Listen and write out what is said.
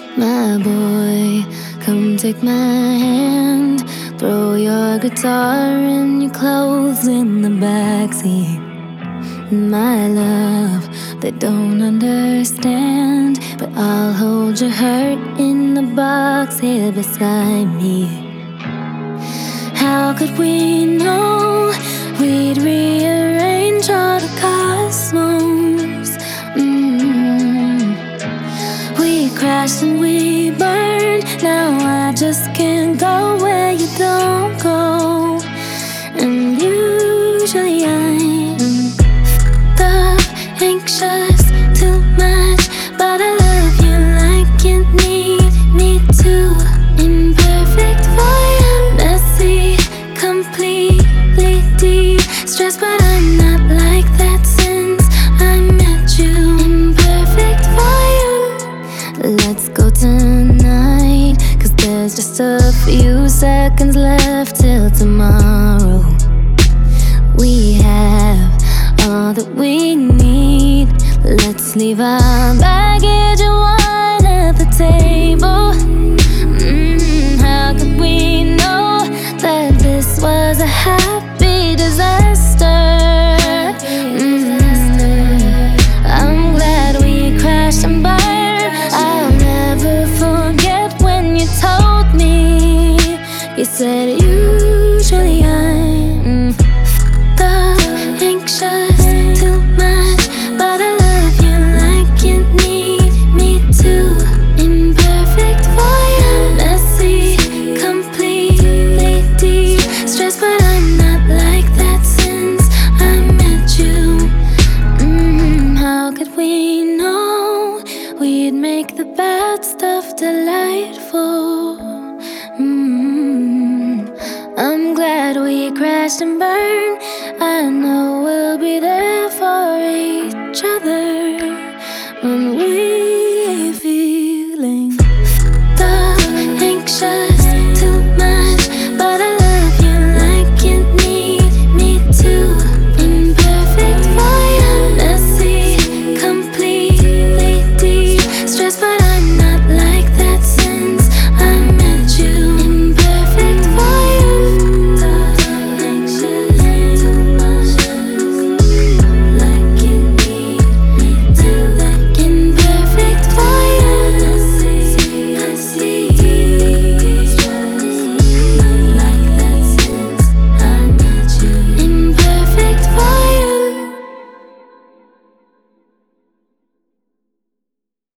My boy, come take my hand. Throw your guitar and your clothes in the backseat. My love, they don't understand, but I'll hold your hurt in the box here beside me. How could we know we'd rearrange all the cosmos? We crashed and we burned. Now I just can't go where you don't go. And usually I'm fucked up, anxious, too much, but I love you like you need me to. Imperfect for you, messy, completely deep, stressed, but I'm not like that since I met you. Imperfect for you. Let's go tonight, 'cause there's just a few seconds left till tomorrow. We have all that we need. Let's leave our baggage and wine at the table. How could we know that this was a happy disaster? I'm glad we crashed and burned. I'll never forget when you told me. You said usually I'm fucked up, anxious, too much, but I love you like you need me to. Imperfect for you, messy, completely deep, stressed, but I'm not like that since I met you. How could we know we'd make the bad stuff delightful? I'm glad we crashed and burned.